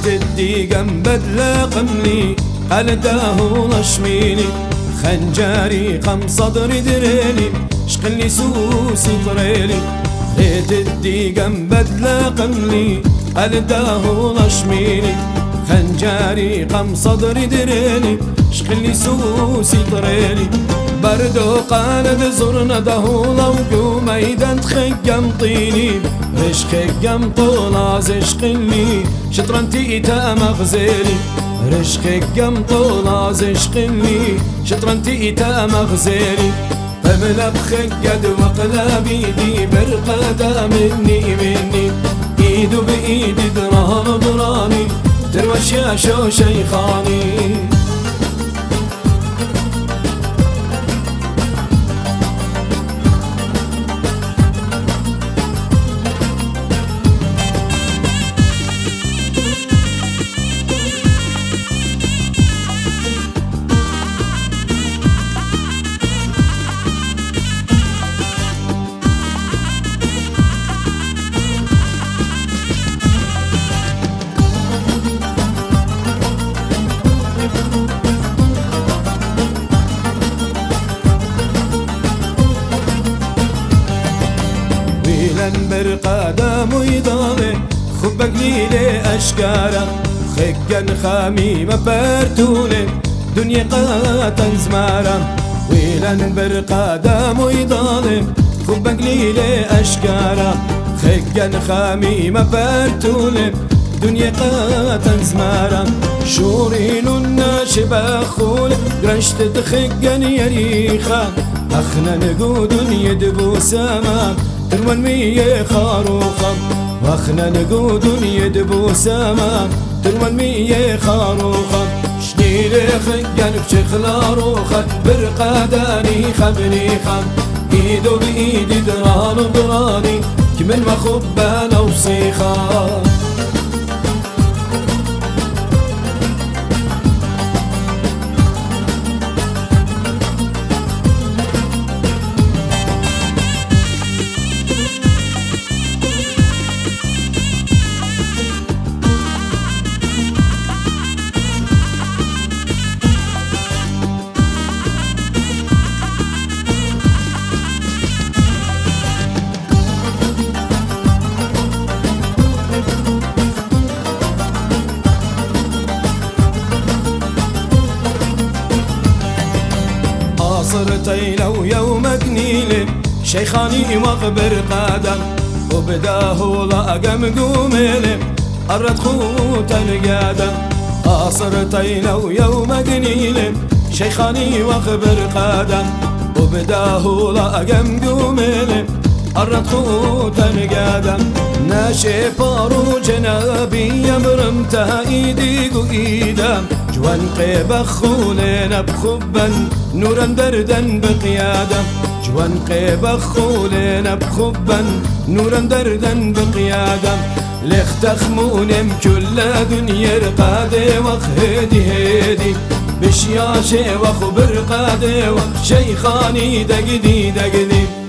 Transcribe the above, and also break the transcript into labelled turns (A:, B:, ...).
A: خيت الديقم بدل قملي قلده لشميني خنجاري قم صدري دريني شقلي سوسي طريلي خيت الديقم بدل قملي قلده لشميني خنجاري قم صدري دريني شقلي سوسي طريلي بردو قالب زرنا دهولا وقو ميدان تخيم طيني رش خيم طولا زشقلي شطرنتي تا مغزلي رش خيم طولا زشقلي شطرنتي تا مغزلي فملا بخقد وقلبي دي برقدا مني ايدو بايدي دران دراني تروى شاشو شيخاني برقادم ويضامي خبك ليلي أشكارا خيكن خامي مبرتولي دنيا قاتن زمارا ويلن برقادم ويضامي خبك ليلي أشكارا خيكن خامي مبرتولي دنيا قاتن زمارا شورين الناشب خول قرشت تخيكن يريخا أخنا نقود يدبو سما تروى المية خاروخا واخنا نقود يدبو سما تروى المية خاروخا شديد خيان بشخلا روخا برقاداني خبني خم ايدو بايدي دران دراني كمن ما خبانا وصيخا صرتي لو يومك نيل شيخاني مقبر قادم وبداه لأقم قوميل قرد خوتا نقادم صرتي لو يومك نيل شيخاني مقبر قادم وبداه لأقم قوميل قرد خوتا نقادم ناشي بارو جنابي يمرمتها ايدي قيدام جوان قيب خولين بخبا نورا دردا بقيادة جوان قيب خولين بخبا نورا دردا بقيادة لختخمون كل دنيا رقادي وخهدي هيدي بشياشي وخبر قادي وشيخاني دقدي دقدي